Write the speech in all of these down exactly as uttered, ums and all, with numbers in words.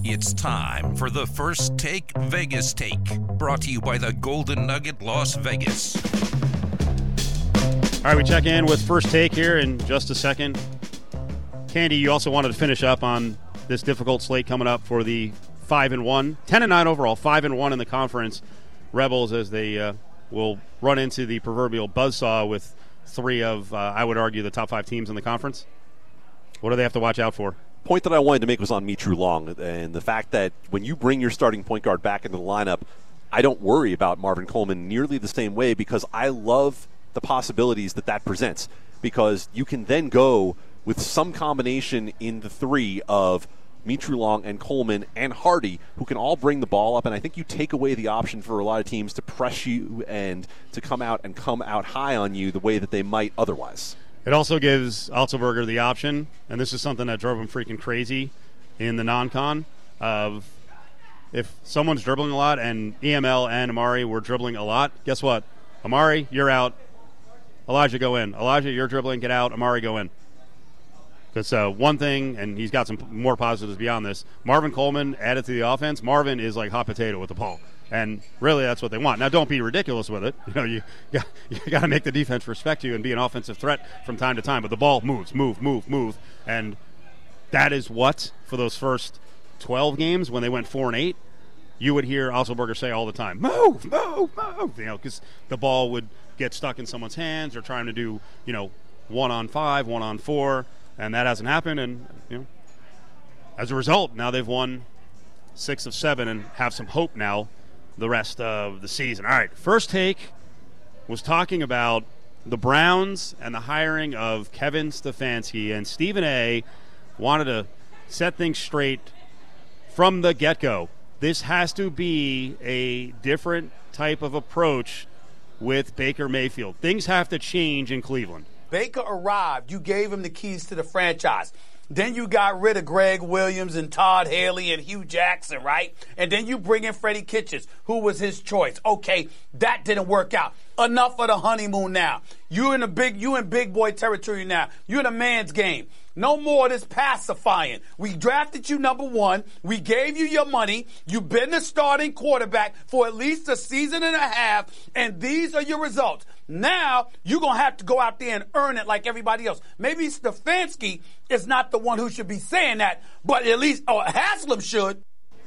It's time for the First Take Vegas Take, brought to you by the Golden Nugget Las Vegas. All right, we check in with First Take here in just a second. Candy, you also wanted to finish up on this difficult slate coming up for the five and one, ten and nine overall, five and one in the conference. Rebels, as they uh, will run into the proverbial buzzsaw with three of, uh, I would argue, the top five teams in the conference. What do they have to watch out for? Point that I wanted to make was on Mitru Long, and the fact that when you bring your starting point guard back into the lineup, I don't worry about Marvin Coleman nearly the same way, because I love the possibilities that that presents, because you can then go with some combination in the three of Mitru Long and Coleman and Hardy, who can all bring the ball up, and I think you take away the option for a lot of teams to press you and to come out and come out high on you the way that they might otherwise. It also gives Otzelberger the option, and this is something that drove him freaking crazy in the non-con, of if someone's dribbling a lot, and E M L and Amari were dribbling a lot, guess what? Amari, you're out. Elijah, go in. Elijah, you're dribbling, get out. Amari, go in. Because uh, one thing, and he's got some more positives beyond this, Marvin Coleman added to the offense. Marvin is like hot potato with the ball. And really, that's what they want. Now, don't be ridiculous with it. You know, you got, you got to make the defense respect you and be an offensive threat from time to time. But the ball moves, move, move, move, and that is what, for those first twelve games when they went four and eight, you would hear Otzelberger say all the time, "Move, move, move," you know, because the ball would get stuck in someone's hands or trying to do, you know, one on five, one on four, and that hasn't happened. And you know, as a result, now they've won six of seven and have some hope now the rest of the season. All right, First Take was talking about the Browns and the hiring of Kevin Stefanski, and Stephen A. wanted to set things straight from the get-go. This has to be a different type of approach with Baker Mayfield. Things have to change in Cleveland. Baker arrived. You gave him the keys to the franchise. Then you got rid of Greg Williams and Todd Haley and Hugh Jackson, right? And then you bring in Freddie Kitchens, who was his choice. Okay, that didn't work out. Enough of the honeymoon now. You in the big, you in big boy territory now. You in a man's game. No more of this pacifying. We drafted you number one. We gave you your money. You've been the starting quarterback for at least a season and a half, and these are your results. Now, you're going to have to go out there and earn it like everybody else. Maybe Stefanski is not the one who should be saying that, but at least oh, Haslam should.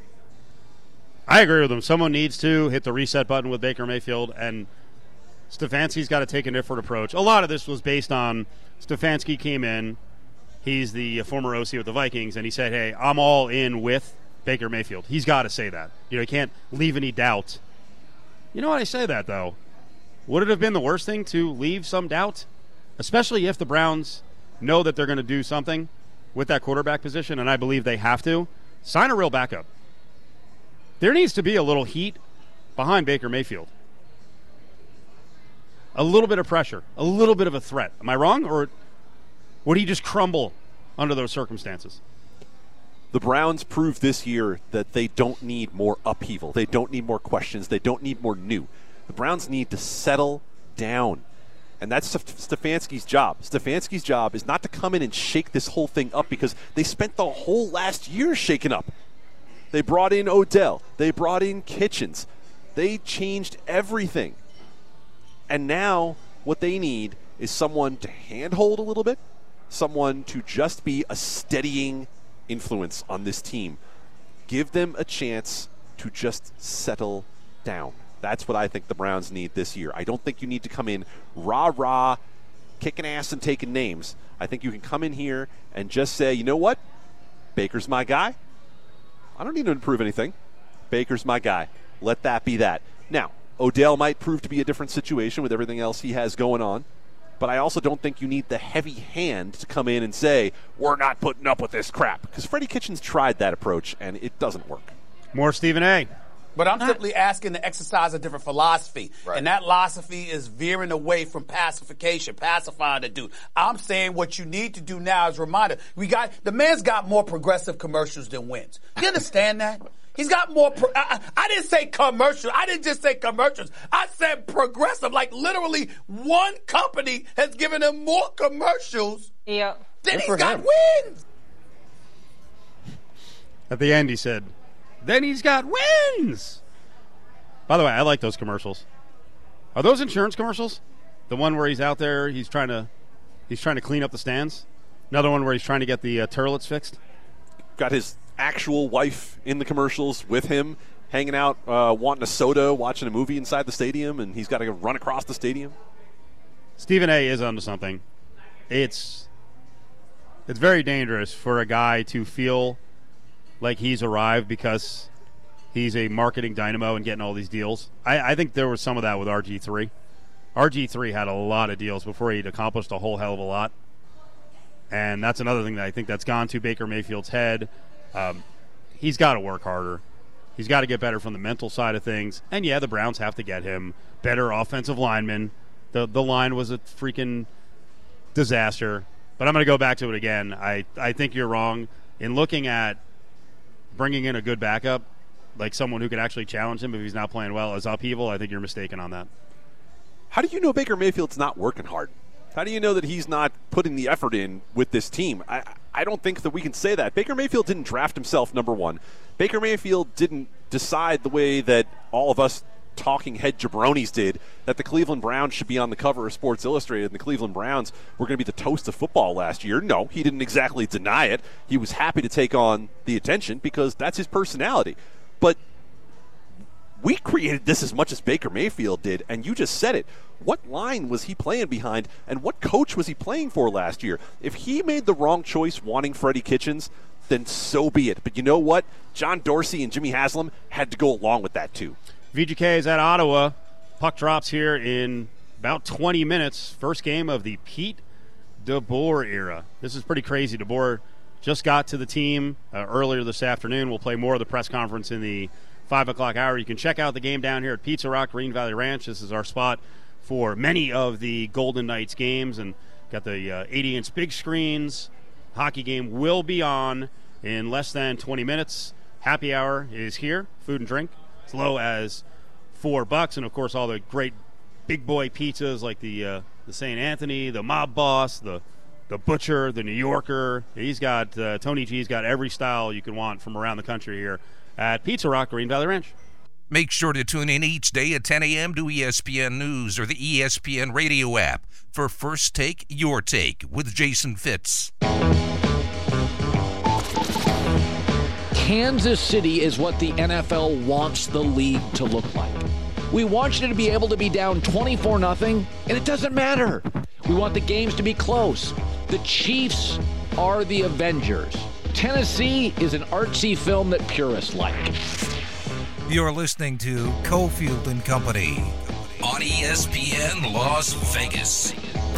I agree with him. Someone needs to hit the reset button with Baker Mayfield, and Stefanski's got to take a different approach. A lot of this was based on Stefanski came in. He's the former O C with the Vikings, and he said, hey, I'm all in with Baker Mayfield. He's got to say that. You know, he can't leave any doubt. You know what, I say that, though. Would it have been the worst thing to leave some doubt? Especially if the Browns know that they're going to do something with that quarterback position, and I believe they have to. Sign a real backup. There needs to be a little heat behind Baker Mayfield. A little bit of pressure. A little bit of a threat. Am I wrong? Or would he just crumble under those circumstances? The Browns proved this year that they don't need more upheaval. They don't need more questions. They don't need more new. The Browns need to settle down. And that's Stefanski's job. Stefanski's job is not to come in and shake this whole thing up, because they spent the whole last year shaking up. They brought in Odell. They brought in Kitchens. They changed everything. And now what they need is someone to handhold a little bit, someone to just be a steadying influence on this team. Give them a chance to just settle down. That's what I think the Browns need this year. I don't think you need to come in rah-rah, kicking ass and taking names. I think you can come in here and just say, you know what? Baker's my guy. I don't need to improve anything. Baker's my guy. Let that be that. Now, Odell might prove to be a different situation with everything else he has going on, but I also don't think you need the heavy hand to come in and say, we're not putting up with this crap. Because Freddie Kitchens tried that approach, and it doesn't work. More Stephen A. But I'm simply asking to exercise a different philosophy. Right. And that philosophy is veering away from pacification, pacifying the dude. I'm saying what you need to do now is reminder. We got, the man's got more progressive commercials than wins. You understand that? He's got more, pro- I, I didn't say commercial. I didn't just say commercials. I said progressive. Like literally one company has given him more commercials yeah. than Good he's got him. wins. At the end, he said, then he's got wins. By the way, I like those commercials. Are those insurance commercials? The one where he's out there, he's trying to he's trying to clean up the stands? Another one where he's trying to get the uh, turlets fixed? Got his actual wife in the commercials with him, hanging out, uh, wanting a soda, watching a movie inside the stadium, and he's got to run across the stadium. Stephen A. is onto something. It's it's very dangerous for a guy to feel like he's arrived because he's a marketing dynamo and getting all these deals. I, I think there was some of that with R G three. R G three had a lot of deals before he'd accomplished a whole hell of a lot. And that's another thing that I think that's gone to Baker Mayfield's head. Um, he's got to work harder. He's got to get better from the mental side of things. And, yeah, the Browns have to get him better offensive linemen. The the line was a freaking disaster. But I'm going to go back to it again. I, I think you're wrong in looking at bringing in a good backup, like someone who could actually challenge him if he's not playing well, as upheaval. I think you're mistaken on that. How do you know Baker Mayfield's not working hard? How do you know that he's not putting the effort in with this team? I, I don't think that we can say that. Baker Mayfield didn't draft himself, number one. Baker Mayfield didn't decide the way that all of us talking head jabronis did that the Cleveland Browns should be on the cover of Sports Illustrated and the Cleveland Browns were going to be the toast of football last year. No, he didn't exactly deny it. He was happy to take on the attention because that's his personality. But we created this as much as Baker Mayfield did, and you just said it. What line was he playing behind, and what coach was he playing for last year? If he made the wrong choice wanting Freddie Kitchens, then so be it. But you know what? John Dorsey and Jimmy Haslam had to go along with that too. V G K is at Ottawa. Puck drops here in about twenty minutes. First game of the Pete DeBoer era. This is pretty crazy. DeBoer just got to the team uh, earlier this afternoon. We'll play more of the press conference in the five o'clock hour. You can check out the game down here at Pizza Rock, Green Valley Ranch. This is our spot for many of the Golden Knights games, and got the uh, eighty inch big screens. Hockey game will be on in less than twenty minutes. Happy hour is here. Food and drink as low as four bucks, and of course all the great big boy pizzas like the uh, the Saint Anthony, the Mob Boss, the the Butcher, the New Yorker. He's got uh, Tony G's got every style you can want from around the country here at Pizza Rock, Green Valley Ranch. Make sure to tune in each day at ten a.m. to E S P N News or the E S P N radio app for First Take, Your Take with Jason Fitz. Kansas City is what the N F L wants the league to look like. We want you to be able to be down twenty-four nothing, and it doesn't matter. We want the games to be close. The Chiefs are the Avengers. Tennessee is an artsy film that purists like. You're listening to Cofield and Company on E S P N Las Vegas.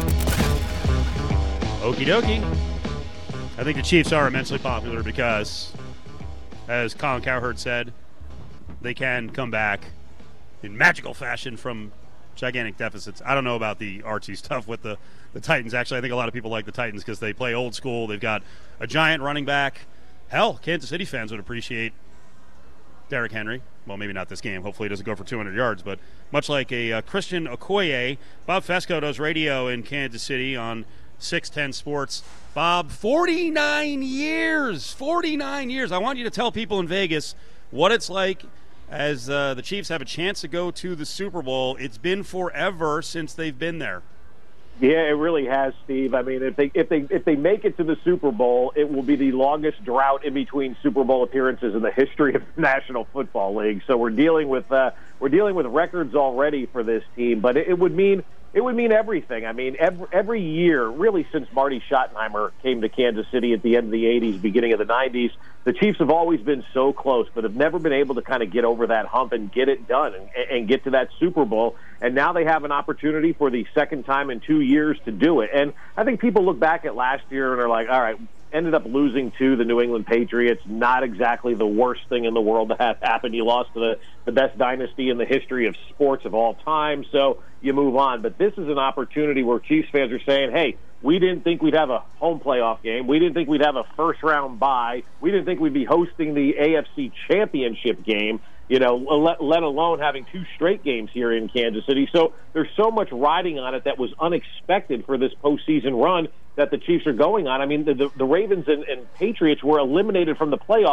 Okie dokie. I think the Chiefs are immensely popular because, as Colin Cowherd said, they can come back in magical fashion from gigantic deficits. I don't know about the artsy stuff with the, the Titans. Actually, I think a lot of people like the Titans because they play old school. They've got a giant running back. Hell, Kansas City fans would appreciate Derrick Henry. Well, maybe not this game. Hopefully he doesn't go for two hundred yards. But much like a uh, Christian Okoye, Bob Fesco does radio in Kansas City on six ten Sports. Bob, forty-nine years. forty-nine years. I want you to tell people in Vegas what it's like as uh, the Chiefs have a chance to go to the Super Bowl. It's been forever since they've been there. Yeah, it really has, Steve. I mean, if they if they if they make it to the Super Bowl, it will be the longest drought in between Super Bowl appearances in the history of the National Football League. So we're dealing with uh, we're dealing with records already for this team, but it, it would mean it would mean everything. I mean, every, every year, really since Marty Schottenheimer came to Kansas City at the end of the eighties, beginning of the nineties, the Chiefs have always been so close, but have never been able to kind of get over that hump and get it done and, and get to that Super Bowl. And now they have an opportunity for the second time in two years to do it. And I think people look back at last year and are like, all right, ended up losing to the New England Patriots. Not exactly the worst thing in the world to have happen. You lost to the, the best dynasty in the history of sports of all time, so you move on. But this is an opportunity where Chiefs fans are saying, hey, we didn't think we'd have a home playoff game. We didn't think we'd have a first-round bye. We didn't think we'd be hosting the A F C Championship game, you know, let, let alone having two straight games here in Kansas City. So there's so much riding on it that was unexpected for this postseason run that the Chiefs are going on. I mean, the, the, the Ravens and, and Patriots were eliminated from the playoffs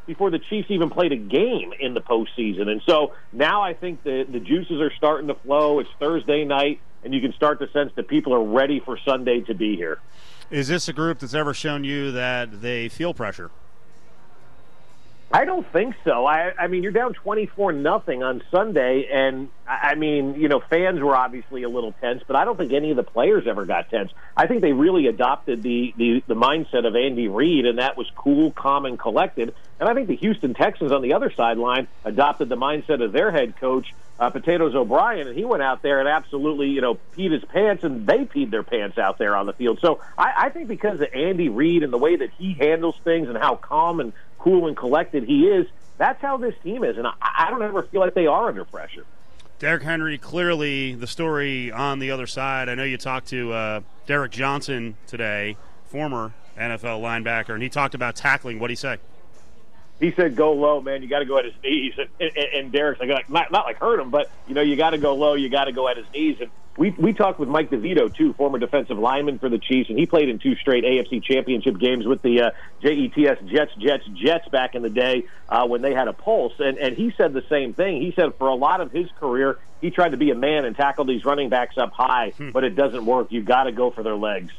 before the Chiefs even played a game in the postseason. And so now I think the, the juices are starting to flow. It's Thursday night, and you can start to sense that people are ready for Sunday to be here. Is this a group that's ever shown you that they feel pressure? I don't think so. I, I mean, you're down twenty-four nothing on Sunday, and I mean, you know, fans were obviously a little tense, but I don't think any of the players ever got tense. I think they really adopted the, the, the mindset of Andy Reid, and that was cool, calm, and collected. And I think the Houston Texans on the other sideline adopted the mindset of their head coach, uh, Potatoes O'Brien, and he went out there and absolutely, you know, peed his pants, and they peed their pants out there on the field. So I, I think because of Andy Reid and the way that he handles things and how calm and cool and collected he is, that's how this team is, and I, I don't ever feel like they are under pressure. Derrick Henry, clearly the story on the other side. I know you talked to uh, Derek Johnson today, former N F L linebacker, and he talked about tackling. What did he say? He said, go low, man. You got to go at his knees. And, and, and Derek's like, not, not like hurt him, but, you know, you got to go low. You got to go at his knees. And we we talked with Mike DeVito, too, former defensive lineman for the Chiefs, and he played in two straight A F C championship games with the uh, J E T S Jets, Jets, Jets back in the day uh, when they had a pulse. And, and he said the same thing. He said for a lot of his career, he tried to be a man and tackle these running backs up high, hmm. but it doesn't work. You got to go for their legs.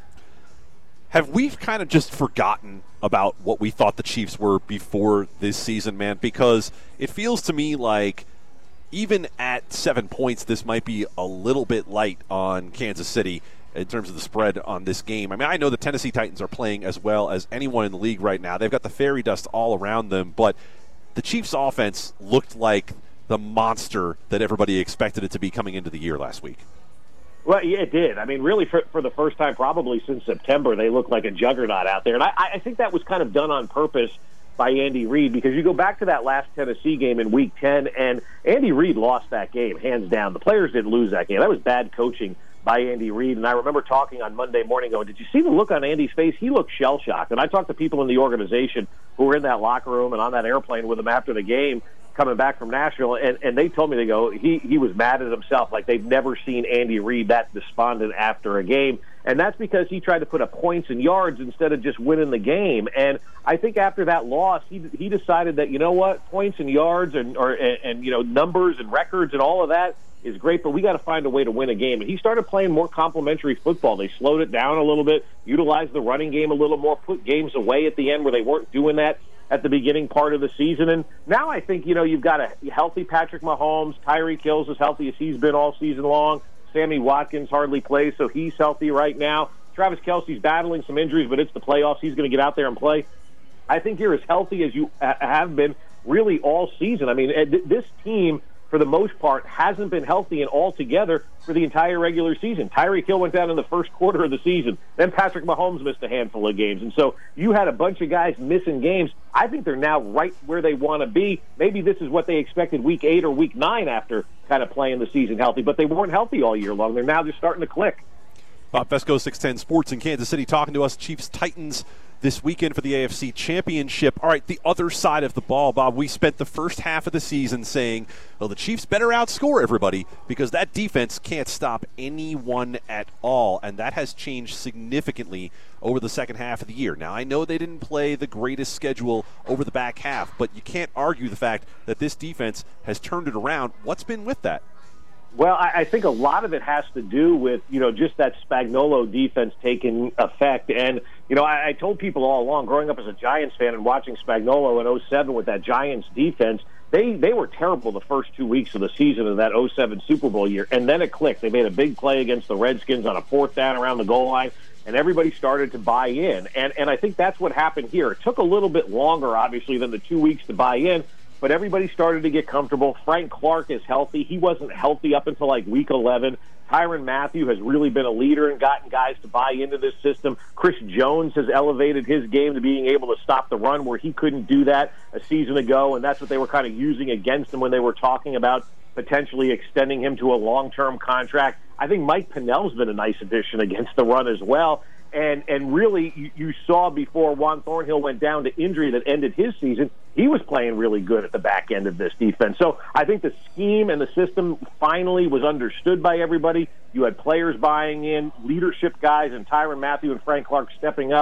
Have we kind of just forgotten about what we thought the Chiefs were before this season, man? Because it feels to me like even at seven points, this might be a little bit light on Kansas City in terms of the spread on this game. I mean, I know the Tennessee Titans are playing as well as anyone in the league right now. They've got the fairy dust all around them, but the Chiefs' offense looked like the monster that everybody expected it to be coming into the year last week. Well, yeah, it did. I mean, really, for, for the first time probably since September, they looked like a juggernaut out there. And I, I think that was kind of done on purpose by Andy Reid, because you go back to that last Tennessee game in Week ten, and Andy Reid lost that game, hands down. The players didn't lose that game. That was bad coaching by Andy Reid. And I remember talking on Monday morning going, did you see the look on Andy's face? He looked shell-shocked. And I talked to people in the organization who were in that locker room and on that airplane with him after the game, coming back from Nashville, and, and they told me, they go, he, he was mad at himself, like they've never seen Andy Reid that despondent after a game. And that's because he tried to put up points and yards instead of just winning the game. And I think after that loss, he he decided that, you know what, points and yards and, or, and, and you know, numbers and records and all of that is great, but we got to find a way to win a game. And he started playing more complimentary football. They slowed it down a little bit, utilized the running game a little more, put games away at the end where they weren't doing that at the beginning part of the season. And now I think, you know, you've got a healthy Patrick Mahomes. Tyreek Hill's as healthy as he's been all season long. Sammy Watkins hardly plays, so he's healthy right now. Travis Kelce's battling some injuries, but it's the playoffs. He's going to get out there and play. I think you're as healthy as you have been really all season. I mean, this team, for the most part, hasn't been healthy and all together for the entire regular season. Tyreek Hill went down in the first quarter of the season. Then Patrick Mahomes missed a handful of games. And so you had a bunch of guys missing games. I think they're now right where they want to be. Maybe this is what they expected week eight or week nine after kind of playing the season healthy, but they weren't healthy all year long. They're now just starting to click. Bob Fesco, six ten Sports in Kansas City, talking to us. Chiefs-Titans this weekend for the A F C Championship. All right, the other side of the ball, Bob. We spent the first half of the season saying, well, the Chiefs better outscore everybody because that defense can't stop anyone at all, and that has changed significantly over the second half of the year. Now, I know they didn't play the greatest schedule over the back half, but you can't argue the fact that this defense has turned it around. What's been with that? Well, I, I think a lot of it has to do with, you know, just that Spagnuolo defense taking effect. And, you know, I, I told people all along, growing up as a Giants fan and watching Spagnuolo in oh seven with that Giants defense, they, they were terrible the first two weeks of the season of that oh seven Super Bowl year. And then it clicked. They made a big play against the Redskins on a fourth down around the goal line, and everybody started to buy in. And, and I think that's what happened here. It took a little bit longer, obviously, than the two weeks to buy in, but everybody started to get comfortable. Frank Clark is healthy. He wasn't healthy up until like week eleven. Tyrann Mathieu has really been a leader and gotten guys to buy into this system. Chris Jones has elevated his game to being able to stop the run where he couldn't do that a season ago, and that's what they were kind of using against him when they were talking about potentially extending him to a long-term contract. I think Mike Pennell's been a nice addition against the run as well. And and really, you, you saw before Juan Thornhill went down to injury that ended his season, he was playing really good at the back end of this defense. So I think the scheme and the system finally was understood by everybody. You had players buying in, leadership guys, and Tyrann Mathieu and Frank Clark stepping up.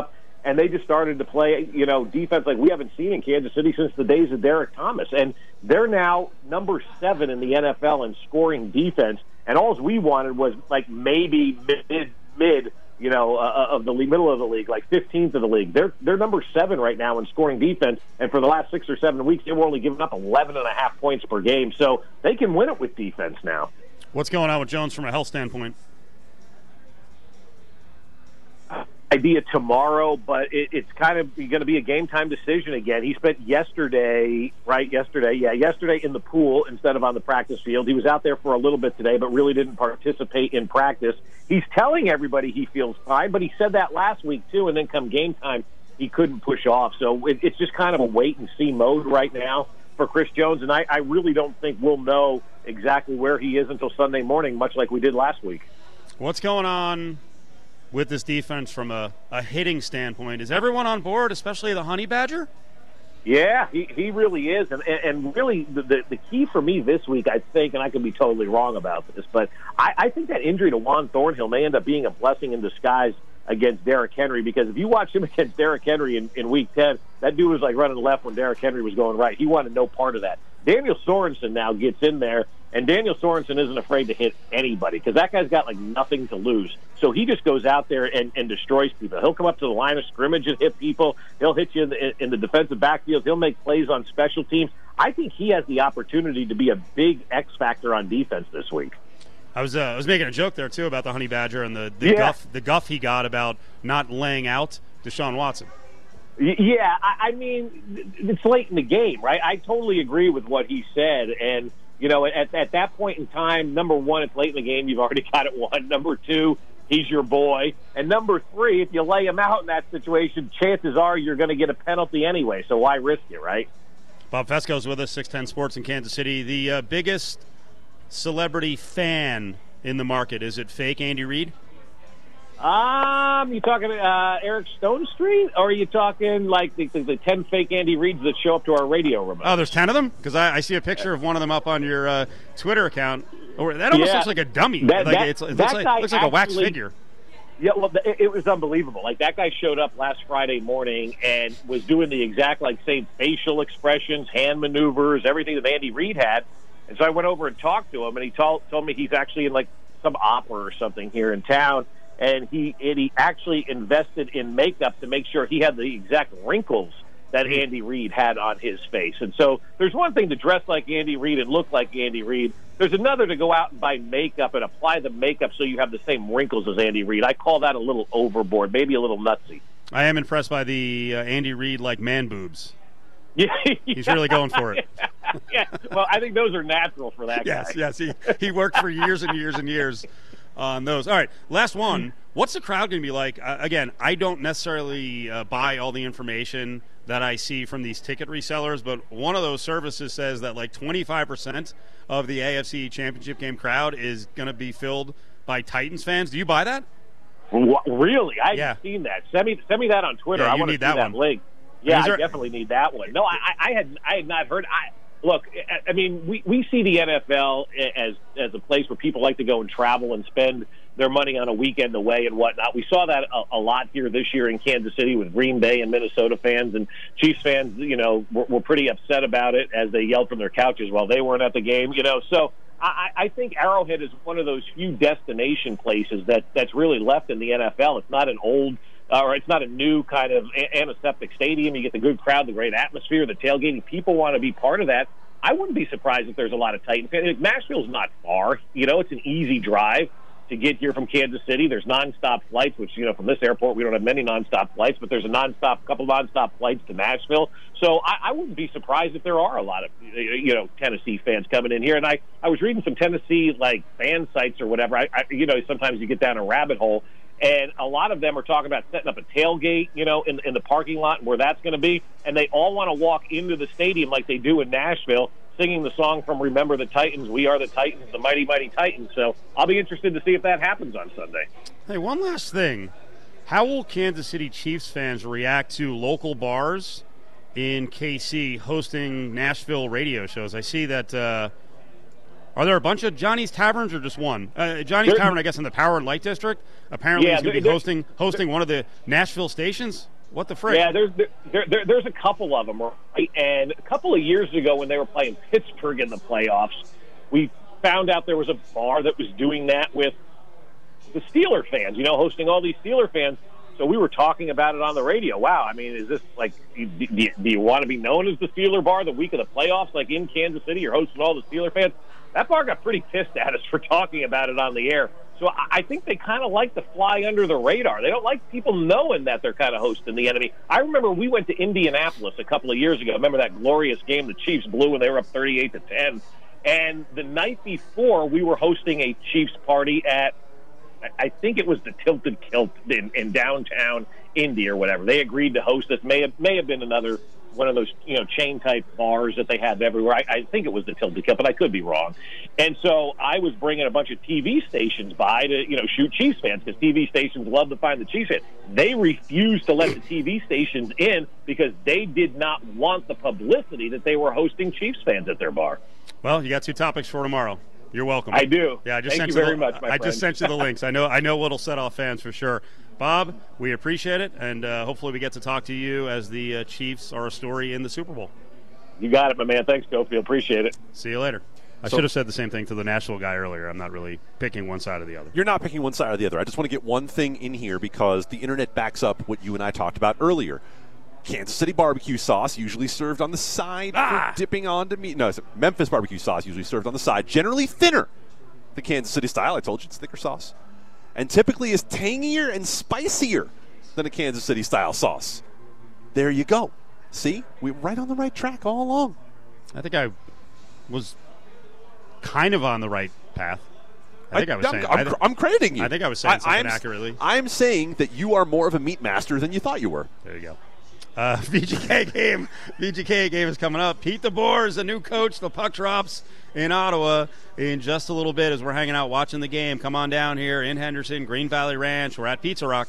and they just started to play, you know, defense like we haven't seen in Kansas City since the days of Derek Thomas. And they're now number seven in the N F L in scoring defense, and all we wanted was like maybe mid, mid you know, uh, of the middle of the league, like fifteenth of the league. They're they're number seven right now in scoring defense, and for the last six or seven weeks, they were only giving up eleven and a half points per game. So they can win it with defense now. What's going on with Jones from a health standpoint? Idea tomorrow, but it, it's kind of going to be a game time decision again. He spent yesterday, right? Yesterday, yeah, yesterday in the pool instead of on the practice field. He was out there for a little bit today, but really didn't participate in practice. He's telling everybody he feels fine, but he said that last week too, and then come game time, he couldn't push off. So it, it's just kind of a wait and see mode right now for Chris Jones, and I, I really don't think we'll know exactly where he is until Sunday morning, much like we did last week. What's going on with this defense from a, a hitting standpoint? Is everyone on board, especially the Honey Badger? Yeah, he, he really is. And, and really, the, the, the key for me this week, I think, and I could be totally wrong about this, but I, I think that injury to Juan Thornhill may end up being a blessing in disguise against Derrick Henry, because if you watch him against Derrick Henry in, in week ten, that dude was like running left when Derrick Henry was going right. He wanted no part of that. Daniel Sorensen now gets in there, and Daniel Sorensen isn't afraid to hit anybody because that guy's got like nothing to lose. So he just goes out there and, and destroys people. He'll come up to the line of scrimmage and hit people. He'll hit you in the, in the defensive backfield. He'll make plays on special teams. I think he has the opportunity to be a big X factor on defense this week. I was uh, I was making a joke there too about the Honey Badger and the, the yeah. guff the guff he got about not laying out Deshaun Watson. Yeah, I, I mean, it's late in the game, right? I totally agree with what he said. And, you know, at, at that point in time, number one, it's late in the game. You've already got it won. Number two, he's your boy. And number three, if you lay him out in that situation, chances are you're going to get a penalty anyway. So why risk it, right? Bob Fesco's with us, six ten Sports in Kansas City. The uh, biggest celebrity fan in the market, is it fake Andy Reid? Um, you talking uh, Eric Stone Street, or are you talking like the, the, the ten fake Andy Reids that show up to our radio remote? Oh, there's ten of them? Because I, I see a picture of one of them up on your uh, Twitter account. Or that almost yeah. looks like a dummy. That, like that, it's, it that looks, like, looks like a wax actually, figure. Yeah, well, it, it was unbelievable. Like, that guy showed up last Friday morning and was doing the exact, like, same facial expressions, hand maneuvers, everything that Andy Reid had. And so I went over and talked to him, and he told, told me he's actually in, like, some opera or something here in town. And he and he actually invested in makeup to make sure he had the exact wrinkles that Andy Reid had on his face. And so there's one thing to dress like Andy Reid and look like Andy Reid. There's another to go out and buy makeup and apply the makeup so you have the same wrinkles as Andy Reid. I call that a little overboard, maybe a little nutsy. I am impressed by the uh, Andy Reid like man boobs. Yeah, he's really going for it. Yeah, well, I think those are natural for that yes, guy. Yes, yes. He, he worked for years and years and years on those. All right, last one. What's the crowd going to be like? Uh, again, I don't necessarily uh, buy all the information that I see from these ticket resellers, but one of those services says that like twenty-five percent of the A F C Championship game crowd is going to be filled by Titans fans. Do you buy that? What, really? I haven't yeah. seen that. Send me, send me that on Twitter. Yeah, I want to see that, that link. Yeah, there, I definitely need that one. No, I, I had I had not heard. I Look, I mean, we, we see the N F L as as a place where people like to go and travel and spend their money on a weekend away and whatnot. We saw that a, a lot here this year in Kansas City with Green Bay and Minnesota fans, and Chiefs fans, you know, were, were pretty upset about it as they yelled from their couches while they weren't at the game, you know. So I, I think Arrowhead is one of those few destination places that, that's really left in the N F L. It's not an old Uh, or it's not a new kind of antiseptic stadium. You get the good crowd, the great atmosphere, the tailgating. People want to be part of that. I wouldn't be surprised if there's a lot of Titans fans. Nashville's not far. You know, it's an easy drive to get here from Kansas City. There's nonstop flights, which, you know, from this airport, we don't have many nonstop flights, but there's a nonstop, couple nonstop flights to Nashville. So I, I wouldn't be surprised if there are a lot of, you know, Tennessee fans coming in here. And I, I was reading some Tennessee, like, fan sites or whatever. I, I, you know, sometimes you get down a rabbit hole. And a lot of them are talking about setting up a tailgate, you know, in, in the parking lot and where that's going to be. And they all want to walk into the stadium like they do in Nashville, singing the song from Remember the Titans, We Are the Titans, the Mighty, Mighty Titans. So I'll be interested to see if that happens on Sunday. Hey, one last thing. How will Kansas City Chiefs fans react to local bars in K C hosting Nashville radio shows? I see that uh, – are there a bunch of Johnny's Taverns or just one? Uh, Johnny's there, Tavern, I guess, in the Power and Light District. Apparently, yeah, he's going to be hosting hosting one of the Nashville stations. What the frick? Yeah, there's there, there, there's a couple of them, right? And a couple of years ago when they were playing Pittsburgh in the playoffs, we found out there was a bar that was doing that with the Steeler fans, you know, hosting all these Steeler fans. So we were talking about it on the radio. Wow, I mean, is this like, do you, do you want to be known as the Steeler bar the week of the playoffs, like in Kansas City? You're hosting all the Steeler fans. That bar got pretty pissed at us for talking about it on the air. So I think they kind of like to fly under the radar. They don't like people knowing that they're kind of hosting the enemy. I remember we went to Indianapolis a couple of years ago. Remember that glorious game the Chiefs blew when they were up thirty-eight to ten? And the night before, we were hosting a Chiefs party at, I think it was the Tilted Kilt in, in downtown Indy or whatever. They agreed to host us. May have, may have been another one of those, you know, chain-type bars that they have everywhere. I, I think it was the Tilted Kilt, but I could be wrong. And so I was bringing a bunch of T V stations by to, you know, shoot Chiefs fans because T V stations love to find the Chiefs fans. They refused to let the T V stations in because they did not want the publicity that they were hosting Chiefs fans at their bar. Well, you got two topics for tomorrow. You're welcome. I do. Yeah, I just Thank sent you you very the, much, my I friend. just sent you the links. I know I know what'll set off fans for sure. Bob, we appreciate it, and uh, hopefully we get to talk to you as the uh, Chiefs are a story in the Super Bowl. You got it, my man. Thanks, Schofield. Appreciate it. See you later. I So- should have said the same thing to the Nashville guy earlier. I'm not really picking one side or the other. You're not picking one side or the other. I just want to get one thing in here because the internet backs up what you and I talked about earlier. Kansas City barbecue sauce usually served on the side Ah! for dipping onto meat. No, it's Memphis barbecue sauce usually served on the side, generally thinner. The Kansas City style, I told you, it's thicker sauce. And typically is tangier and spicier than a Kansas City style sauce. There you go. See? We're right on the right track all along. I think I was kind of on the right path. I think I, was I'm, saying. I'm, I, th- I'm crediting you. I think I was saying something I'm, accurately. I'm saying that you are more of a meat master than you thought you were. There you go. Uh, V G K game. V G K game is coming up. Pete DeBoer is the new coach. The puck drops in Ottawa in just a little bit as we're hanging out watching the game. Come on down here in Henderson, Green Valley Ranch. We're at Pizza Rock.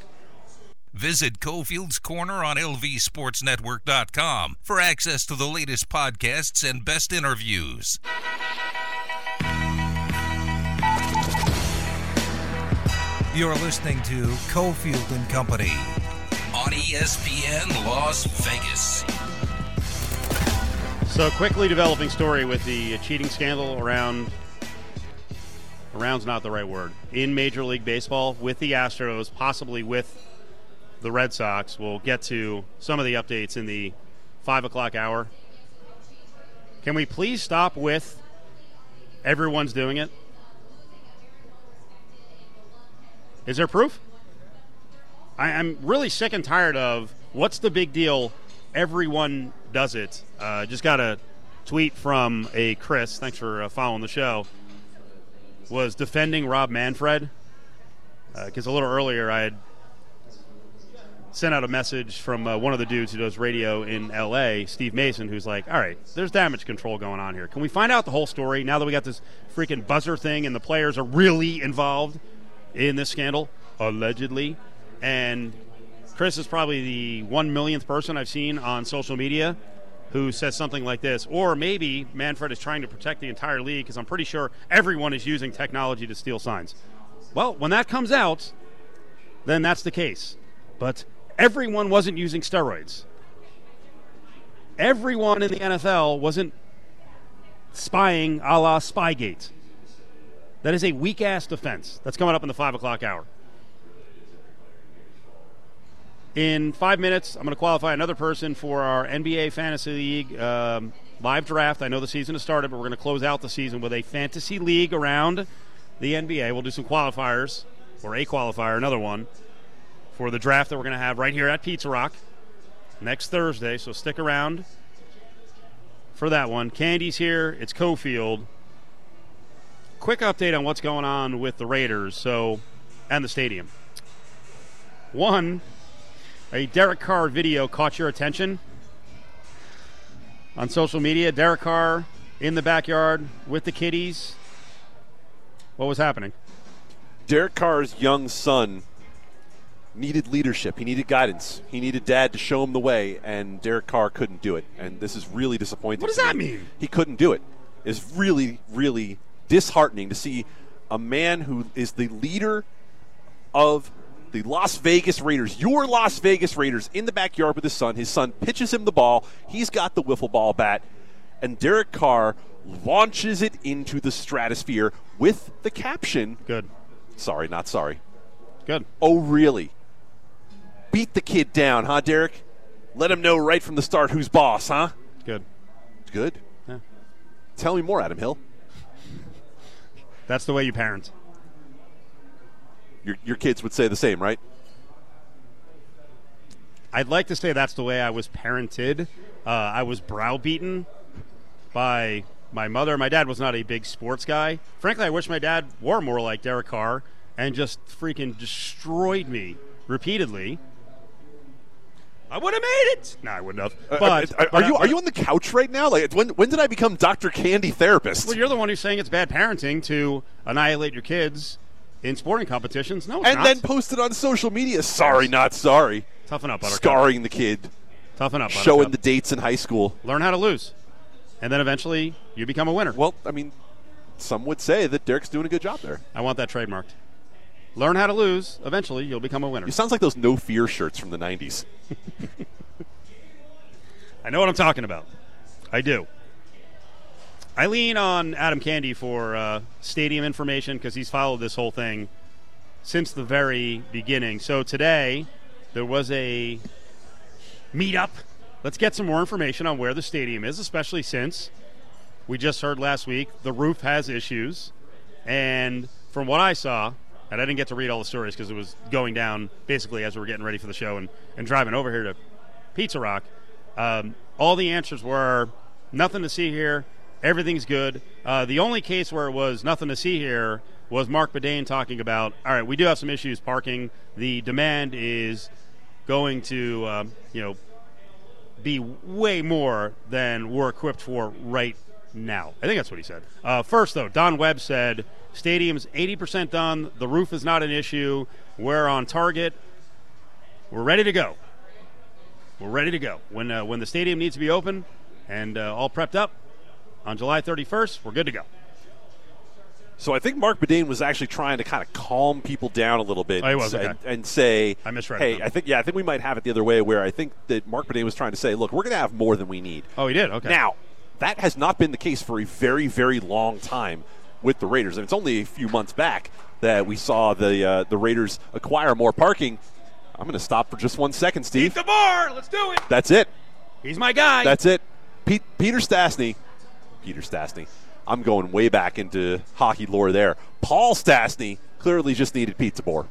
Visit Cofield's Corner on L V Sports Network dot com for access to the latest podcasts and best interviews. You're listening to Cofield and Company On E S P N Las Vegas. So, quickly developing story with the cheating scandal around, around's not the right word, in Major League Baseball with the Astros, possibly with the Red Sox. We'll get to some of the updates in the five o'clock hour. Can we please stop with everyone's doing it? Is there proof? I, I'm really sick and tired of what's the big deal? Everyone does it. Uh, just got a tweet from a Chris. Thanks for uh, following the show. Was defending Rob Manfred because uh, a little earlier I had sent out a message from uh, one of the dudes who does radio in L A, Steve Mason, who's like, all right, there's damage control going on here. Can we find out the whole story now that we got this freaking buzzer thing and the players are really involved in this scandal, allegedly? And Chris is probably the one millionth person I've seen on social media who says something like this. Or maybe Manfred is trying to protect the entire league because I'm pretty sure everyone is using technology to steal signs. Well, when that comes out, then that's the case. But everyone wasn't using steroids. Everyone in the N F L wasn't spying a la Spygate. That is a weak-ass defense. That's coming up in the five o'clock hour. In five minutes, I'm going to qualify another person for our N B A Fantasy League um, live draft. I know the season has started, but we're going to close out the season with a fantasy league around the N B A. We'll do some qualifiers, or a qualifier, another one, for the draft that we're going to have right here at Pizza Rock next Thursday. So stick around for that one. Candy's here. It's Cofield. Quick update on what's going on with the Raiders so and the stadium. One, a Derek Carr video caught your attention on social media. Derek Carr in the backyard with the kiddies. What was happening? Derek Carr's young son needed leadership. He needed guidance. He needed dad to show him the way, and Derek Carr couldn't do it. And this is really disappointing. What does to that me. mean? He couldn't do it. It's really, really disheartening to see a man who is the leader of The Las Vegas Raiders, your Las Vegas Raiders, in the backyard with his son. His son pitches him the ball. He's got the wiffle ball bat. And Derek Carr launches it into the stratosphere with the caption. Good. Sorry, not sorry. Good. Oh, really? Beat the kid down, huh, Derek? Let him know right from the start who's boss, huh? Good. Good. Yeah. Tell me more, Adam Hill. That's the way you parent. Your, your kids would say the same, right? I'd like to say that's the way I was parented. Uh, I was browbeaten by my mother. My dad was not a big sports guy. Frankly, I wish my dad were more like Derek Carr and just freaking destroyed me repeatedly. I would have made it. No, I wouldn't have. Uh, But, are, but are you I- are you on the couch right now? Like, when when did I become Doctor Candy therapist? Well, you're the one who's saying it's bad parenting to annihilate your kids in sporting competitions. No, it's and not. then post it on social media. Sorry, not sorry. Toughen up, Buttercup. Scarring the kid, Toughen up, Buttercup. showing the dates in high school. Learn how to lose. And then eventually you become a winner. Well, I mean, some would say that Derek's doing a good job there. I want that trademarked. Learn how to lose. Eventually you'll become a winner. You sounds like those No Fear shirts from the nineties. I know what I'm talking about. I do. I lean on Adam Candy for uh, stadium information because he's followed this whole thing since the very beginning. So today there was a meetup. Let's get some more information on where the stadium is, especially since we just heard last week the roof has issues. And from what I saw, and I didn't get to read all the stories because it was going down basically as we were getting ready for the show and, and driving over here to Pizza Rock, um, all the answers were nothing to see here, everything's good. Uh, the only case where it was nothing to see here was Mark Bedane talking about, all right, we do have some issues parking. The demand is going to, um, you know, be way more than we're equipped for right now. I think that's what he said. Uh, first, though, Don Webb said, stadium's eighty percent done. The roof is not an issue. We're on target. We're ready to go. We're ready to go. When uh, when the stadium needs to be open and uh, all prepped up on July thirty-first, we're good to go. So I think Mark Bedane was actually trying to kind of calm people down a little bit Oh, he was, and, okay. and say, I misread hey, him. I think, yeah, I think we might have it the other way where I think that Mark Bedane was trying to say, look, we're going to have more than we need. Oh, he did? Okay. Now, that has not been the case for a very, very long time with the Raiders. And it's only a few months back that we saw the uh, the Raiders acquire more parking. I'm going to stop for just one second, Steve. Keep the bar. Let's do it. That's it. He's my guy. That's it. Pete, Peter Stastny. Peter Stastny. I'm going way back into hockey lore there. Paul Stastny clearly just needed pizza board.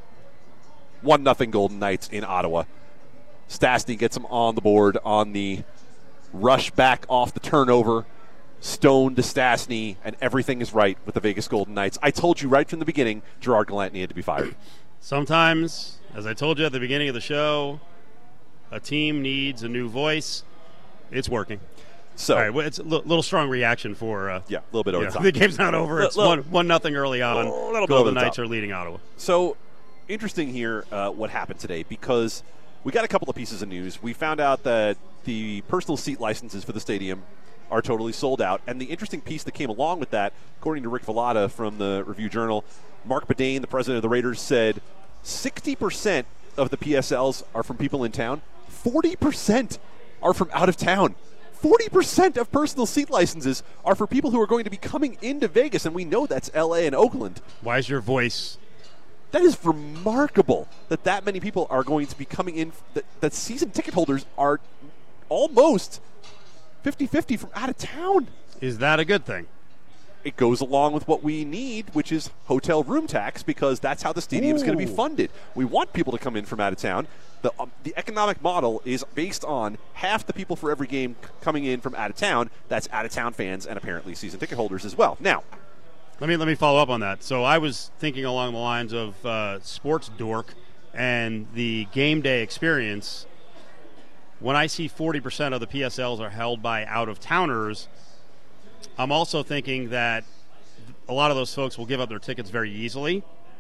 one nothing Golden Knights in Ottawa. Stastny gets him on the board on the rush back off the turnover. Stone to Stastny, and everything is right with the Vegas Golden Knights. I told you right from the beginning, Gerard Gallant needed to be fired. Sometimes, as I told you at the beginning of the show, a team needs a new voice. It's working. So, All right, well, it's a li- little strong reaction for. Uh, yeah, a little bit over yeah, the top. the game's not over. It's Little- one one nothing early on. Little bit over Golden the Knights top. are leading Ottawa. So, interesting here uh, what happened today because we got a couple of pieces of news. We found out that the personal seat licenses for the stadium are totally sold out. And the interesting piece that came along with that, according to Rick Vallada from the Review Journal, Mark Bedane, the president of the Raiders, said sixty percent of the P S Ls are from people in town, forty percent are from out of town. forty percent of personal seat licenses are for people who are going to be coming into Vegas, and we know that's L A and Oakland. Why is your voice? That is remarkable that that many people are going to be coming in, that, that season ticket holders are almost fifty-fifty from out of town. Is that a good thing? It goes along with what we need, which is hotel room tax, because that's how the stadium is going to be Ooh. funded. We want people to come in from out of town. The, um, the economic model is based on half the people for every game c- coming in from out of town. That's out-of-town fans and apparently season ticket holders as well. Now, Let me let me follow up on that. So I was thinking along the lines of uh, sports dork and the game day experience. When I see forty percent of the P S Ls are held by out-of-towners, I'm also thinking that a lot of those folks will give up their tickets very easily.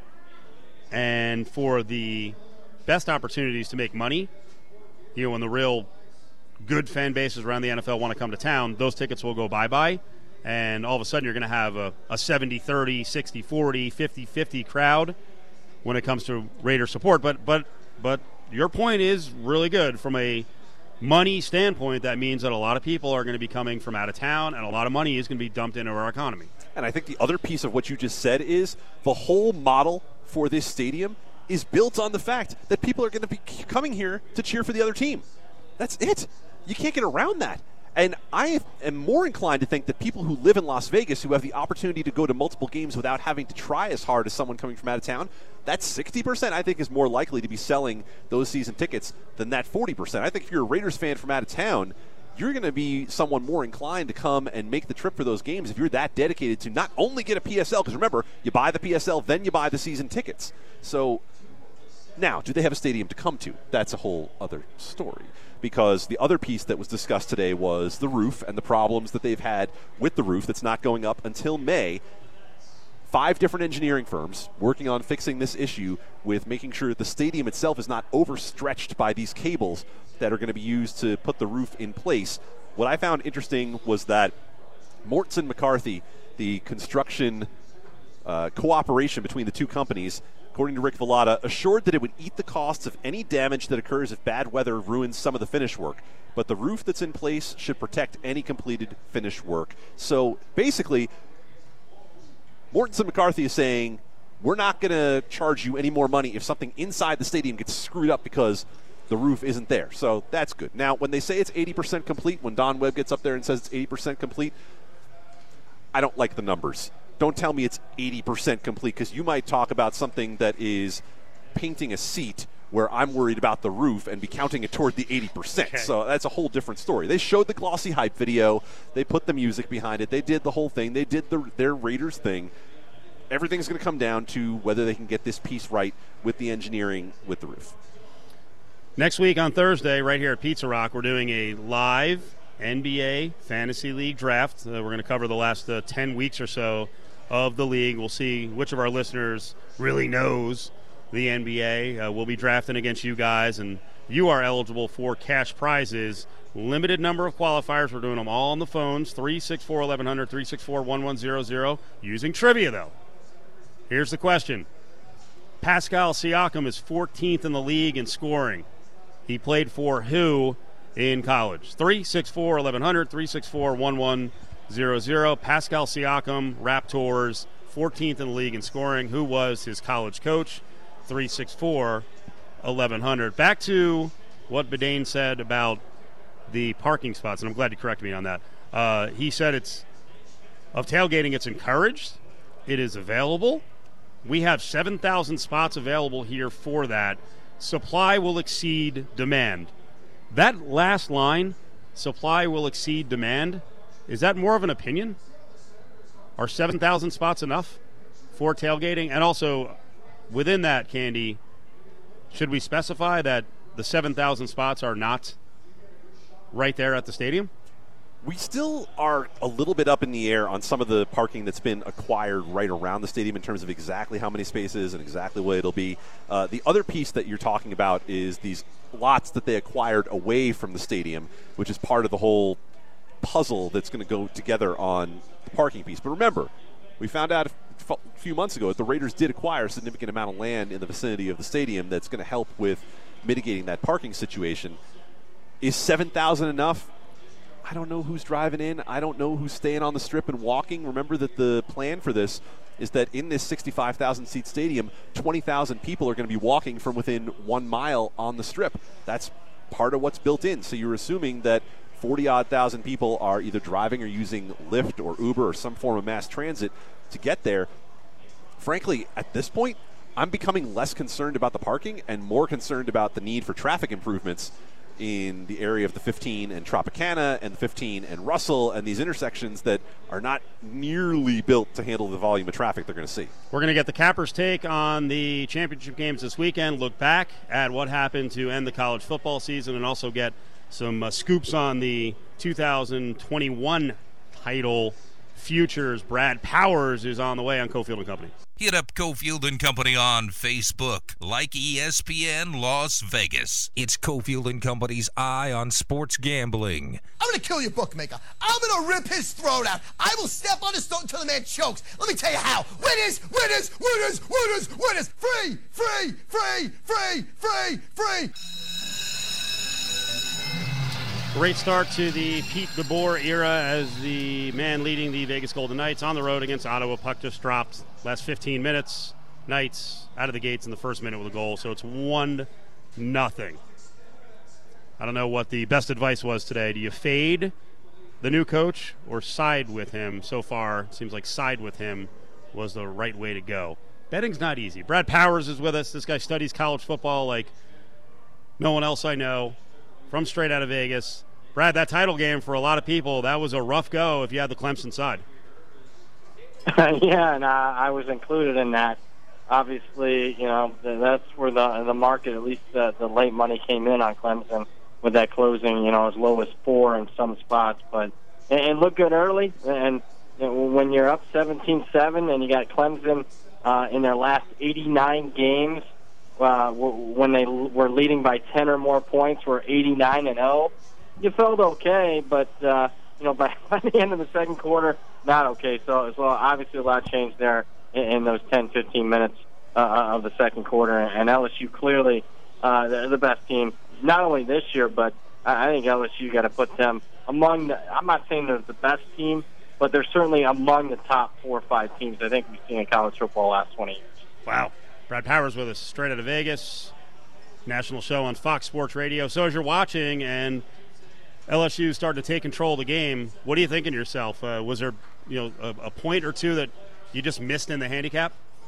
And for the best opportunities to make money, you know, when the real good fan bases around the N F L want to come to town, those tickets will go bye-bye. And all of a sudden you're going to have a, a seventy thirty, sixty forty, fifty fifty crowd. when it comes to Raider support. But but but your point is really good from a money standpoint. That means that a lot of people are going to be coming from out of town, and a lot of money is going to be dumped into our economy. And I think the other piece of what you just said is the whole model for this stadium is built on the fact that people are going to be coming here to cheer for the other team. That's it. You can't get around that. And I am more inclined to think that people who live in Las Vegas, who have the opportunity to go to multiple games without having to try as hard as someone coming from out of town, that sixty percent I think is more likely to be selling those season tickets than that forty percent. I think if you're a Raiders fan from out of town, you're going to be someone more inclined to come and make the trip for those games if you're that dedicated to not only get a P S L, because remember, you buy the P S L, then you buy the season tickets. So now, do they have a stadium to come to? That's a whole other story. Because the other piece that was discussed today was the roof and the problems that they've had with the roof that's not going up until May. Five different engineering firms working on fixing this issue with making sure that the stadium itself is not overstretched by these cables that are going to be used to put the roof in place. What I found interesting was that Mortensen McCarthy, the construction uh, cooperation between the two companies, according to Rick Vallata, assured that it would eat the costs of any damage that occurs if bad weather ruins some of the finish work. But the roof that's in place should protect any completed finish work. So basically, Mortensen McCarthy is saying, we're not going to charge you any more money if something inside the stadium gets screwed up because the roof isn't there. So that's good. Now, when they say it's eighty percent complete, when Don Webb gets up there and says it's eighty percent complete, I don't like the numbers. Don't tell me it's eighty percent complete, because you might talk about something that is painting a seat where I'm worried about the roof and be counting it toward the eighty percent. Okay. So that's a whole different story. They showed the glossy hype video. They put the music behind it. They did the whole thing. They did the, their Raiders thing. Everything's going to come down to whether they can get this piece right with the engineering with the roof. Next week on Thursday, right here at Pizza Rock, we're doing a live N B A Fantasy League draft. Uh, we're going to cover the last uh, ten weeks or so of the league. We'll see which of our listeners really knows the N B A. Uh, we'll be drafting against you guys, and you are eligible for cash prizes. Limited number of qualifiers. We're doing them all on the phones, three six four, eleven hundred, three six four, one one zero zero, using trivia, though. Here's the question. Pascal Siakam is fourteenth in the league in scoring. He played for who in college? three six four, eleven hundred, three six four, one one zero zero. Pascal Siakam, Raptors, fourteenth in the league in scoring. Who was his college coach? three six four, eleven hundred. Back to what Bedane said about the parking spots, and I'm glad you corrected me on that. Uh, he said it's of tailgating, it's encouraged. It is available. We have seven thousand spots available here for that. Supply will exceed demand. That last line, supply will exceed demand, is that more of an opinion? Are seven thousand spots enough for tailgating? And also, within that, Candy, should we specify that the seven thousand spots are not right there at the stadium? We still are a little bit up in the air on some of the parking that's been acquired right around the stadium in terms of exactly how many spaces and exactly what it'll be. Uh, the other piece that you're talking about is these lots that they acquired away from the stadium, which is part of the whole puzzle that's going to go together on the parking piece. But remember, we found out a few months ago that the Raiders did acquire a significant amount of land in the vicinity of the stadium that's going to help with mitigating that parking situation. Is seven thousand enough? I don't know who's driving in. I don't know who's staying on the strip and walking. Remember that the plan for this is that in this sixty-five thousand seat stadium, twenty thousand people are going to be walking from within one mile on the strip. That's part of what's built in. So you're assuming that forty-odd thousand people are either driving or using Lyft or Uber or some form of mass transit to get there. Frankly, at this point, I'm becoming less concerned about the parking and more concerned about the need for traffic improvements in the area of the fifteen and Tropicana and the fifteen and Russell and these intersections that are not nearly built to handle the volume of traffic they're going to see. We're going to get the Cappers' take on the championship games this weekend, look back at what happened to end the college football season, and also get some uh, scoops on the two thousand twenty-one title futures. Brad Powers is on the way on Cofield and Company. Hit up Cofield and Company on Facebook, like E S P N Las Vegas. It's Cofield and Company's Eye on Sports Gambling. I'm going to kill your bookmaker. I'm going to rip his throat out. I will step on his throat until the man chokes. Let me tell you how. Winners, winners, winners, winners, winners. Free, free, free, free, free, free. Great start to the Pete DeBoer era as the man leading the Vegas Golden Knights on the road against Ottawa. Puck just dropped last fifteen minutes. Knights out of the gates in the first minute with a goal, so it's one nothing. I don't know what the best advice was today. Do you fade the new coach or side with him? So far, it seems like side with him was the right way to go. Betting's not easy. Brad Powers is with us. This guy studies college football like no one else I know. From straight out of Vegas. Brad, that title game for a lot of people, that was a rough go if you had the Clemson side. Yeah, and uh, I was included in that. Obviously, you know, that's where the the market, at least the, the late money came in on Clemson with that closing, you know, as low as four in some spots. But it, it looked good early, and you know, when you're up seventeen seven and you got Clemson uh, in their last eighty-nine games, Uh, when they were leading by ten or more points, were eighty-nine and oh. You felt okay, but uh, you know, by, by the end of the second quarter, not okay. So, so obviously a lot changed there in, in those ten, fifteen minutes uh, of the second quarter. And L S U clearly uh, they're the best team, not only this year, but I think L S U got to put them among the, I'm not saying they're the best team, but they're certainly among the top four or five teams I think we've seen in college football the last twenty years. Wow. Brad Powers with us straight out of Vegas. National show on Fox Sports Radio. So as you're watching and L S U starting to take control of the game, what are you thinking to yourself? Uh, was there, you know, a, a point or two that you just missed in the handicap?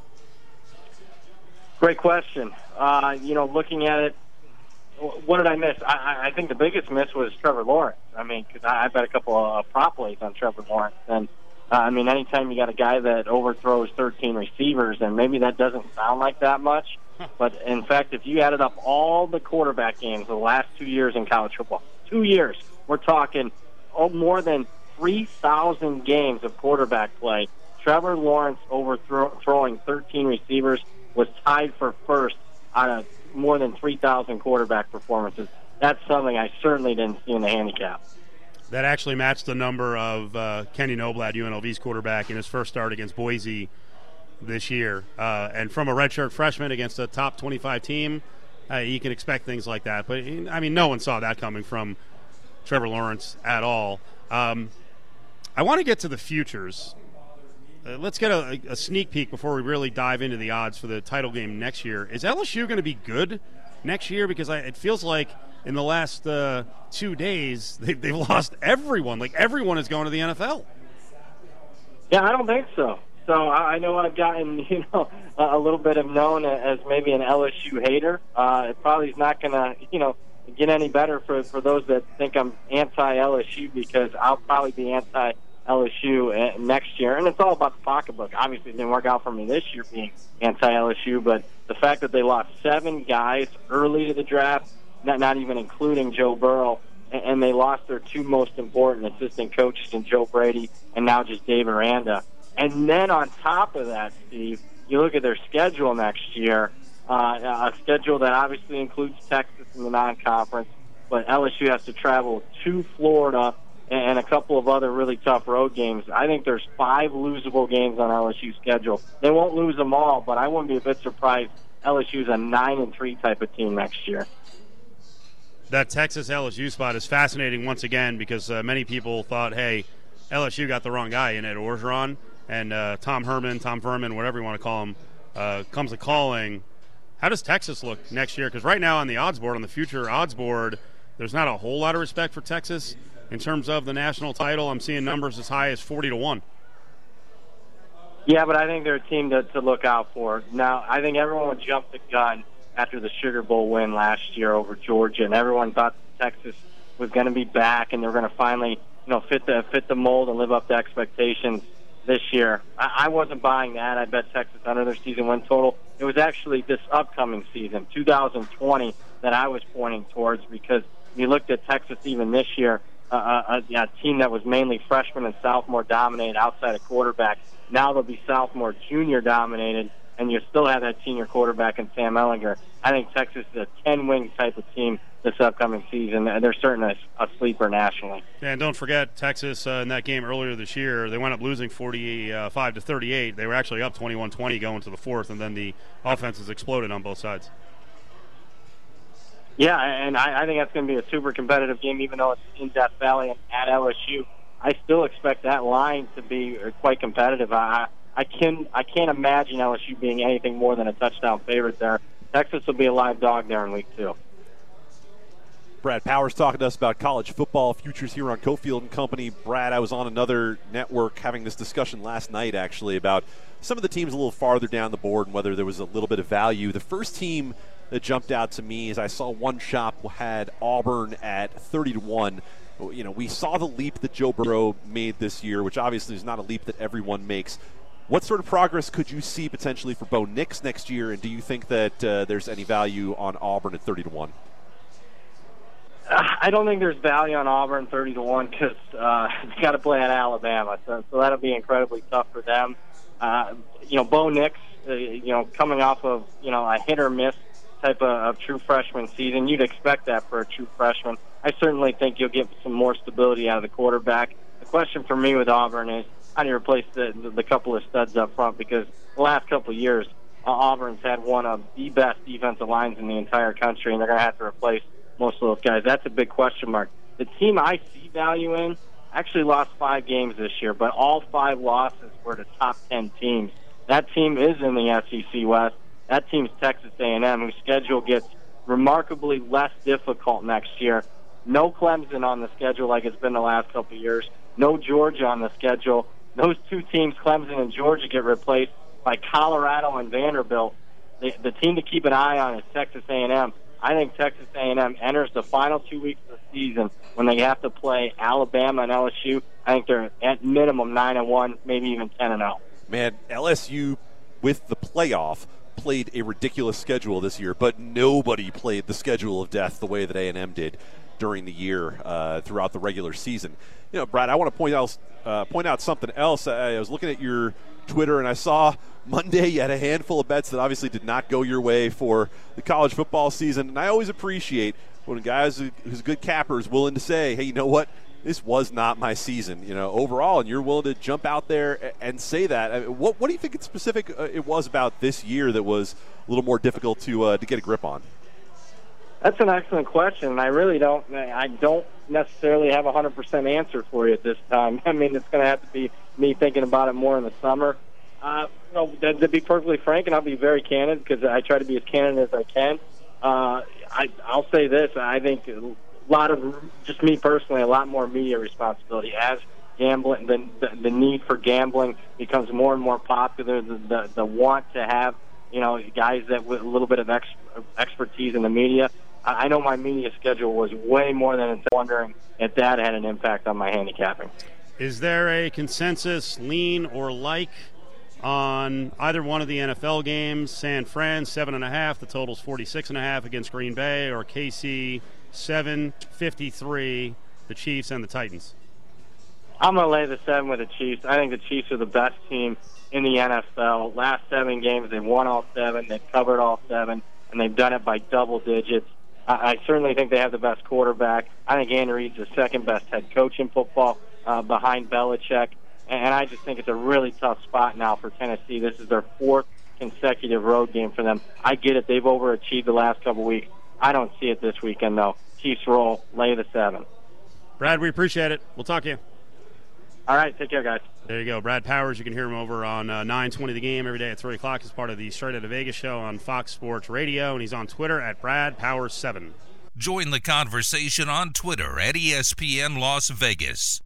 Great question. Uh, you know, looking at it, what did I miss? I, I think the biggest miss was Trevor Lawrence. I mean, because I, I bet a couple of uh, prop plays on Trevor Lawrence. And, uh, I mean, anytime you got a guy that overthrows thirteen receivers, and maybe that doesn't sound like that much, but, in fact, if you added up all the quarterback games the last two years in college football, two years, we're talking oh, more than three thousand games of quarterback play, Trevor Lawrence overthrowing thirteen receivers was tied for first out of more than three thousand quarterback performances. That's something I certainly didn't see in the handicap. That actually matched the number of uh, Kenny Noblad, U N L V's quarterback, in his first start against Boise this year. Uh, and from a redshirt freshman against a top twenty-five team, uh, you can expect things like that. But, I mean, no one saw that coming from Trevor Lawrence at all. Um, I want to get to the futures. Uh, let's get a, a sneak peek before we really dive into the odds for the title game next year. Is L S U going to be good next year? Because I, it feels like in the last uh, two days they, they've lost everyone. Like everyone is going to the N F L. Yeah, I don't think so. So I know I've gotten, you know, a little bit of known as maybe an L S U hater. Uh, it probably is not going to, you know, get any better for, for those that think I'm anti-L S U, because I'll probably be anti-L S U next year. And it's all about the pocketbook. Obviously, it didn't work out for me this year being anti-L S U, but the fact that they lost seven guys early to the draft, not, not even including Joe Burrow, and, and they lost their two most important assistant coaches in Joe Brady and now just Dave Aranda. And then on top of that, Steve, you look at their schedule next year, uh, a schedule that obviously includes Texas in the non-conference, but L S U has to travel to Florida and a couple of other really tough road games. I think there's five losable games on L S U's schedule. They won't lose them all, but I wouldn't be a bit surprised L S U's a nine and three type of team next year. That Texas L S U spot is fascinating once again because uh, many people thought, hey, L S U got the wrong guy in Ed Orgeron. And uh, Tom Herman, Tom Furman, whatever you want to call him, uh, comes a calling. How does Texas look next year? Because right now on the odds board, on the future odds board, there's not a whole lot of respect for Texas in terms of the national title. I'm seeing numbers as high as forty to one. Yeah, but I think they're a team to, to look out for. Now, I think everyone would jump the gun after the Sugar Bowl win last year over Georgia, and everyone thought Texas was going to be back and they were going to finally, you know, fit the fit the mold and live up to expectations this year. I, I wasn't buying that. I bet Texas under their season win total. It was actually this upcoming season, two thousand twenty, that I was pointing towards, because you looked at Texas even this year, a, a, a team that was mainly freshman and sophomore dominated outside of quarterback. Now they'll be sophomore, junior dominated, and you still have that senior quarterback in Sam Ehlinger. I think Texas is a ten-wing type of team this upcoming season, and they're certainly a, a sleeper nationally. Yeah, and don't forget Texas uh, in that game earlier this year, they wound up losing forty-five to thirty-eight. They were actually up twenty-one twenty going to the fourth, and then the offenses exploded on both sides. Yeah, and I, I think that's going to be a super competitive game, even though it's in Death Valley and at L S U. I still expect that line to be quite competitive. I, I can I can't imagine L S U being anything more than a touchdown favorite there. Texas will be a live dog there in week two. Brad Powers talking to us about college football futures here on Cofield and Company. Brad, I was on another network having this discussion last night, actually, about some of the teams a little farther down the board and whether there was a little bit of value. The first team that jumped out to me is I saw one shop had Auburn at thirty to one. You know, we saw the leap that Joe Burrow made this year, which obviously is not a leap that everyone makes. What sort of progress could you see potentially for Bo Nix next year, and do you think that uh, there's any value on Auburn at thirty to one? I don't think there's value on Auburn thirty to one because uh, they got to play at Alabama, so, so that'll be incredibly tough for them. Uh, you know, Bo Nix, uh, you know, coming off of you know a hit or miss type of, of true freshman season, you'd expect that for a true freshman. I certainly think you'll get some more stability out of the quarterback. The question for me with Auburn is how do you replace the the, the couple of studs up front? Because the last couple of years, uh, Auburn's had one of the best defensive lines in the entire country, and they're going to have to replace most of those guys. That's a big question mark. The team I see value in actually lost five games this year, but all five losses were to top ten teams. That team is in the S E C West. That team's Texas A and M, whose schedule gets remarkably less difficult next year. No Clemson on the schedule like it's been the last couple of years. No Georgia on the schedule. Those two teams, Clemson and Georgia, get replaced by Colorado and Vanderbilt. The, the team to keep an eye on is Texas A and M. I think Texas A and M enters the final two weeks of the season when they have to play Alabama and L S U. I think they're at minimum nine and one, maybe even ten and zero. Man, L S U with the playoff played a ridiculous schedule this year, but nobody played the schedule of death the way that A and M did during the year uh, throughout the regular season. You know, Brad, I want to point out uh, point out something else. I, I was looking at your Twitter and I saw Monday you had a handful of bets that obviously did not go your way for the college football season, and I always appreciate when guys who, who's good cappers willing to say, hey, you know what, this was not my season, you know, overall, and you're willing to jump out there and say that. I mean, what, what do you think it's specific uh, it was about this year that was a little more difficult to uh, to get a grip on? That's an excellent question, and I really don't I don't necessarily have a one hundred percent answer for you at this time. I mean, it's going to have to be me thinking about it more in the summer. Uh, you know, to, to be perfectly frank, and I'll be very candid because I try to be as candid as I can, uh, I, I'll say this. I think a lot of, just me personally, a lot more media responsibility as gambling, the, the, the need for gambling becomes more and more popular, the, the, the want to have, you know, guys that with a little bit of ex, expertise in the media. I know my media schedule was way more than it's wondering if that had an impact on my handicapping. Is there a consensus lean or like on either one of the N F L games? San Fran, seven and a half. The total's forty-six and a half against Green Bay, or K C, seven, fifty-three, the Chiefs and the Titans? I'm going to lay the seven with the Chiefs. I think the Chiefs are the best team in the N F L. Last seven games, they've won all seven. They've covered all seven, and they've done it by double digits. I certainly think they have the best quarterback. I think Andy Reid's the second best head coach in football uh, behind Belichick. And I just think it's a really tough spot now for Tennessee. This is their fourth consecutive road game for them. I get it. They've overachieved the last couple weeks. I don't see it this weekend, though. Chiefs roll, lay the seven. Brad, we appreciate it. We'll talk to you. All right, take care, guys. There you go. Brad Powers, you can hear him over on uh, nine twenty The Game every day at three o'clock as part of the Straight Outta Vegas show on Fox Sports Radio, and he's on Twitter at Brad Powers seven. Join the conversation on Twitter at E S P N Las Vegas.